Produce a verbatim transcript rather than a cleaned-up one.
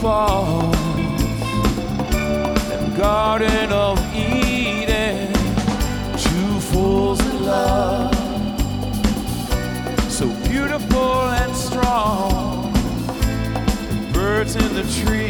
falls, and Garden of Eden, two fools in love, so beautiful and strong, birds in the tree.